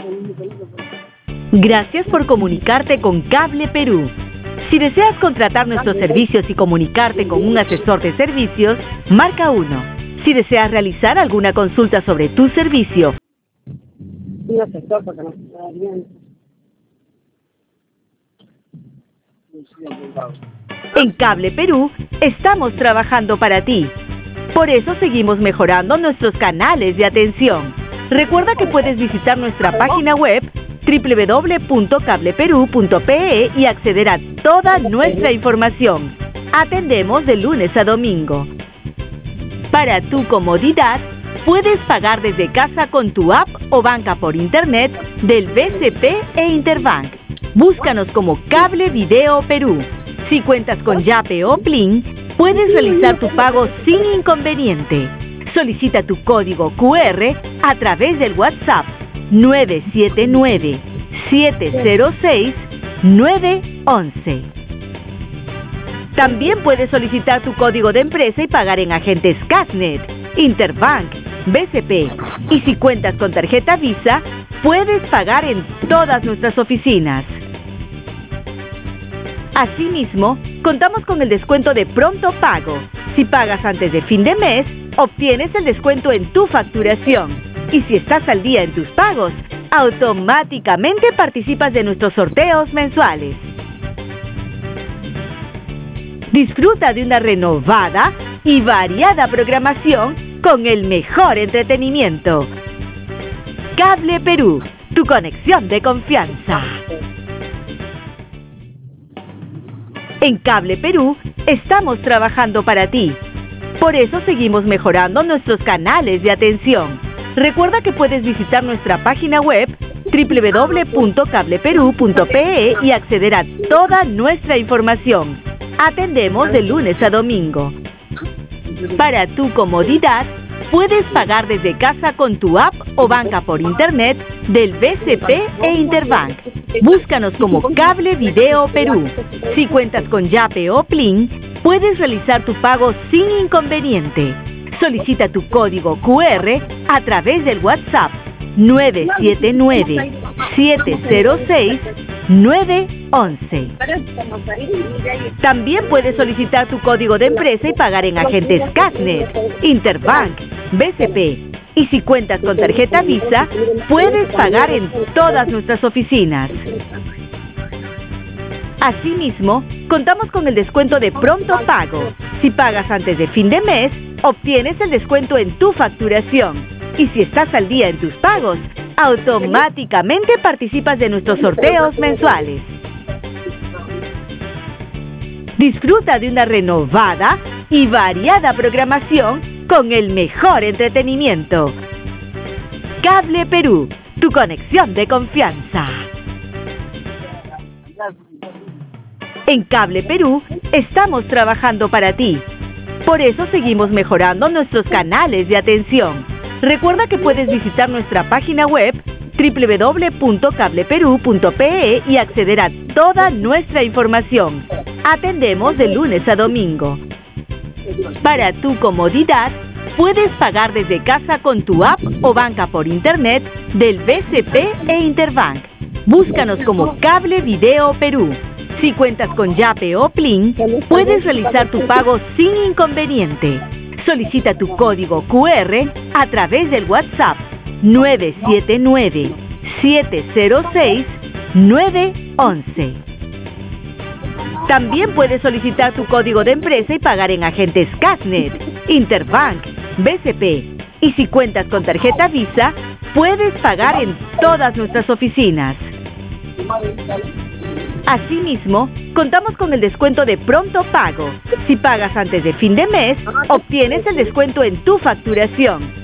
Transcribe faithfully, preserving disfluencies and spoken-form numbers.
Gracias por comunicarte con Cable Perú. Si deseas contratar nuestros servicios y comunicarte con un asesor de servicios, marca uno. Si deseas realizar alguna consulta sobre tu servicio, un asesor porque no se da bien. En Cable Perú estamos trabajando para ti. Por eso seguimos mejorando nuestros canales de atención. Recuerda que puedes visitar nuestra página web doble u doble u doble u punto cable perú punto pe e y acceder a toda nuestra información. Atendemos de lunes a domingo. Para tu comodidad, puedes pagar desde casa con tu app o banca por internet del B C P e Interbank. Búscanos como Cable Video Perú. Si cuentas con Yape o Plin, puedes realizar tu pago sin inconveniente. Solicita tu código cu erre a través del WhatsApp nueve siete nueve, siete cero seis, nueve once. También puedes solicitar tu código de empresa y pagar en agentes Casnet, Interbank, B C P. Y si cuentas con tarjeta Visa, puedes pagar en todas nuestras oficinas. Asimismo, contamos con el descuento de pronto pago. Si pagas antes de fin de mes, obtienes el descuento en tu facturación. Y si estás al día en tus pagos, automáticamente participas de nuestros sorteos mensuales. Disfruta de una renovada y variada programación con el mejor entretenimiento. Cable Perú, tu conexión de confianza. En Cable Perú estamos trabajando para ti. Por eso seguimos mejorando nuestros canales de atención. Recuerda que puedes visitar nuestra página web doble u doble u doble u punto cable perú punto pe e y acceder a toda nuestra información. Atendemos de lunes a domingo. Para tu comodidad, puedes pagar desde casa con tu app o banca por internet del B C P e Interbank. Búscanos como Cable Video Perú. Si cuentas con Yape o Plin, puedes realizar tu pago sin inconveniente. Solicita tu código cu erre a través del WhatsApp nueve siete nueve, siete cero seis, nueve once. También puedes solicitar tu código de empresa y pagar en agentes Casnet, Interbank, B C P. Y si cuentas con tarjeta Visa, puedes pagar en todas nuestras oficinas. Asimismo, contamos con el descuento de pronto pago. Si pagas antes de fin de mes, obtienes el descuento en tu facturación. Y si estás al día en tus pagos, automáticamente participas de nuestros sorteos mensuales. Disfruta de una renovada y variada programación con el mejor entretenimiento. Cable Perú, tu conexión de confianza. En Cable Perú estamos trabajando para ti. Por eso seguimos mejorando nuestros canales de atención. Recuerda que puedes visitar nuestra página web doble u doble u doble u punto cable perú punto pe e y acceder a toda nuestra información. Atendemos de lunes a domingo. Para tu comodidad, puedes pagar desde casa con tu app o banca por internet del B C P e Interbank. Búscanos como Cable Video Perú. Si cuentas con Yape o Plin, puedes realizar tu pago sin inconveniente. Solicita tu código cu erre a través del WhatsApp nueve siete nueve, siete cero seis, nueve once. También puedes solicitar tu código de empresa y pagar en agentes Casnet, Interbank, B C P. Y si cuentas con tarjeta Visa, puedes pagar en todas nuestras oficinas. Asimismo, contamos con el descuento de pronto pago. Si pagas antes de fin de mes, obtienes el descuento en tu facturación.